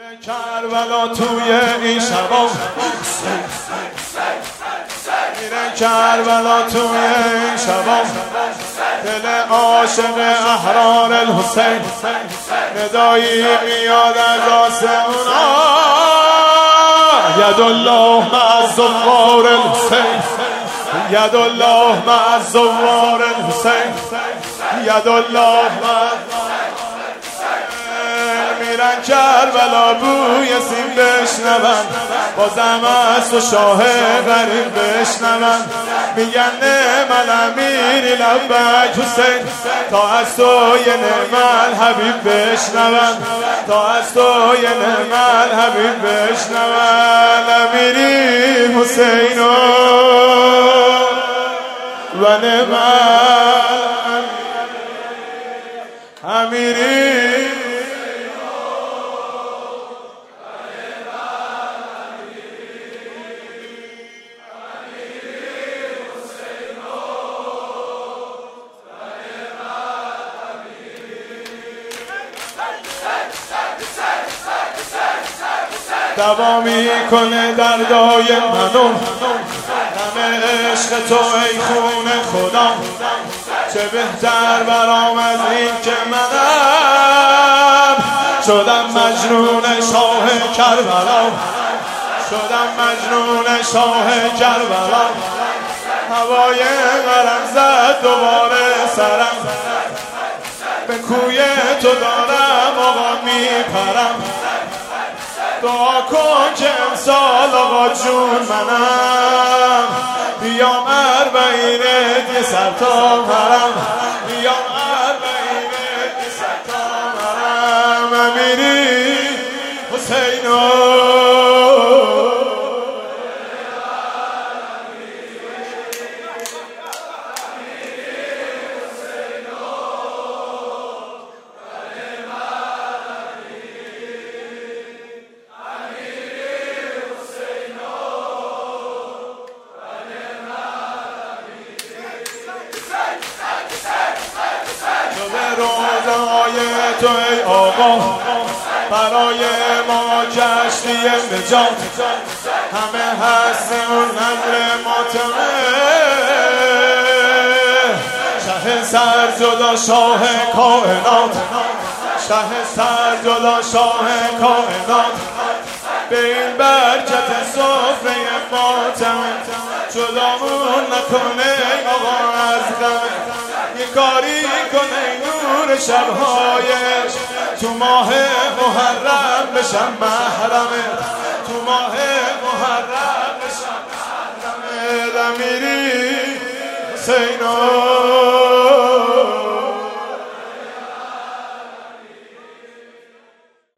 کربلا توی این شبا میره کربلا توی این شبا دل عاشق احرار الحسین ندایی میاد از آسمونا ید الله مع الزوار الحسین ید الله مع الزوار الحسین ید الله مع میرن کربلا بوی سیم بشنون بازم از تو شاه غریب بشنون میگن نعم الامیری لبک حسین تا از تو یه نعم الحبیب بشنون تا از تو یه نعم الحبیب بشنون امیری حسین و نعم امیری دوا میکنه دردای منو همه عشق تو ای خون خدا چه بهتر برام از این که منم شدم مجنون شاه کربلا شدم مجنون شاه کربلا هوای غرم زد دوباره سرم به کوی تو دارم آقا میپرم دعا کن که امسال آقا جون منم بیام اربعینت یه سر تا مرم بیام اربعینت یه سر تا مرم امیری حسینو روزهای تو ای آقا برای ما کشتی نجات همه هستیم اون نمر ماتمه شه سر جدا شاه کائنات شه سر جدا شاه کائنات به این برکت سفره ماتمه جدامون نکنه آقا از غمه یه کاری کنه نور شبهایش تو ماه محرم بشم محرمه تو ماه محرم بشم محرمه امیری حسینو